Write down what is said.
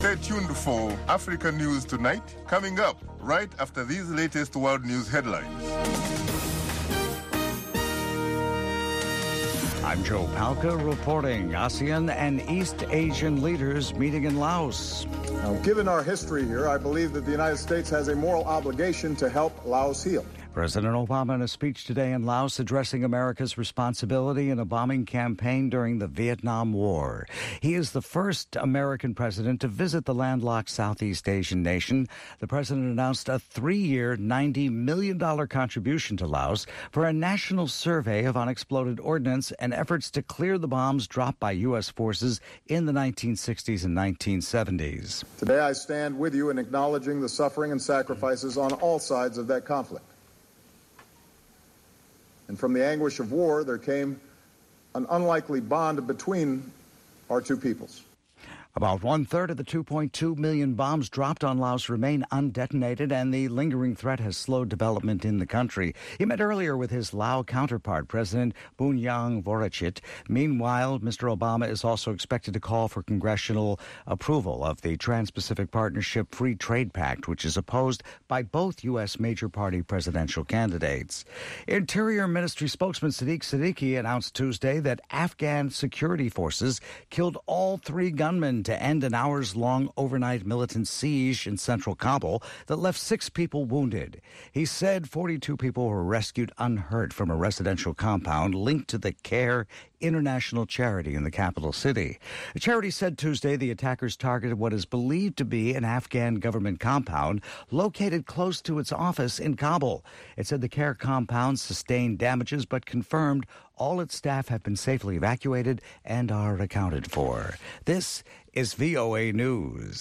Stay tuned for Africa News Tonight, coming up right after these latest world news headlines. I'm Joe Palca reporting. ASEAN and East Asian leaders meeting in Laos. Now, given our history here, I believe that the United States has a moral obligation to help Laos heal. President Obama in a speech today in Laos addressing America's responsibility in a bombing campaign during the Vietnam War. He is the first American president to visit the landlocked Southeast Asian nation. The president announced a 3-year, $90 million contribution to Laos for a national survey of unexploded ordnance and efforts to clear the bombs dropped by U.S. forces in the 1960s and 1970s. Today I stand with you in acknowledging the suffering and sacrifices on all sides of that conflict. And from the anguish of war, there came an unlikely bond between our two peoples. About one-third of the 2.2 million bombs dropped on Laos remain undetonated, and the lingering threat has slowed development in the country. He met earlier with his Lao counterpart, President Bunyang Vorachit. Meanwhile, Mr. Obama is also expected to call for congressional approval of the Trans-Pacific Partnership Free Trade Pact, which is opposed by both U.S. major party presidential candidates. Interior Ministry spokesman Sadiq Siddiqui announced Tuesday that Afghan security forces killed all 3 gunmen to end an hours-long overnight militant siege in central Kabul that left 6 people wounded. He said 42 people were rescued unhurt from a residential compound linked to the CARE International charity in the capital city. The charity said Tuesday the attackers targeted what is believed to be an Afghan government compound located close to its office in Kabul. It said the CARE compound sustained damages but confirmed all its staff have been safely evacuated and are accounted for. This is VOA News.